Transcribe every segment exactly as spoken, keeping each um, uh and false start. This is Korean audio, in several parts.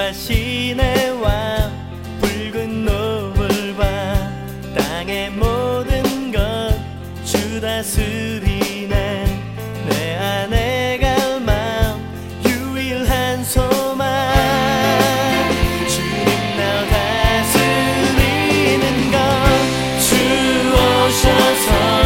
산과 시내와 붉은 노을과 땅의 모든 것 주 다스리네. 내 안에 갈망 유일한 소망 주님 나 다스리는 것. 주 오셔서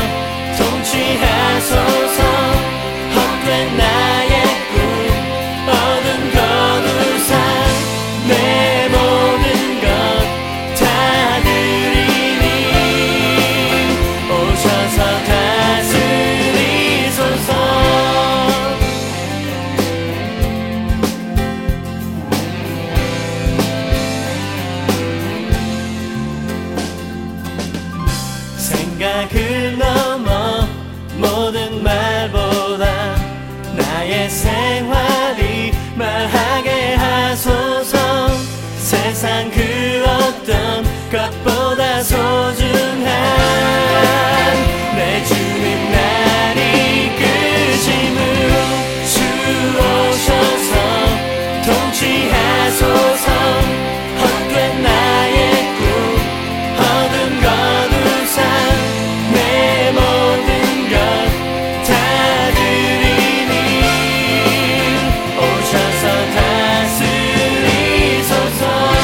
통치하소서. 헛된 나의 꿈 어둠 거두사 내 모든 것 다 드리니 오셔서 다스리소서. 생각을 넘어 모든 말보다 나의 생활이 말하게 하소서. 세상 그 어떤 것보다 소중한 내 주님 날 이끄심을 주 오셔서 통치하소서. 헛된 나의 꿈 어둠 거두사 내 모든 것 다 드리니 오셔서 다스리소서.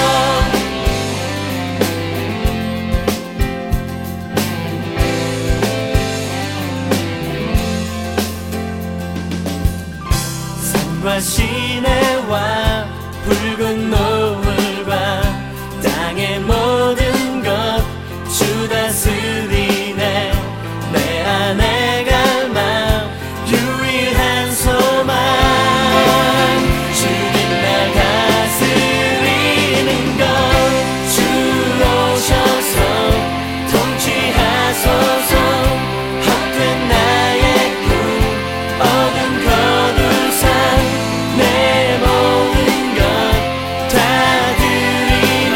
산과 시내와 붉은 노을과 땅의 모든 것 주 다스리네. 내 안에 갈망 유일한 소망 주님 날 다스리는 것. 주 오셔서 통치하소서. 헛된 나의 꿈 어둠 거두사 내 모든 것 다 드리니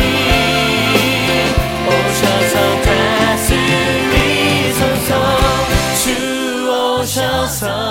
오셔서 다스리소서. 주 오셔서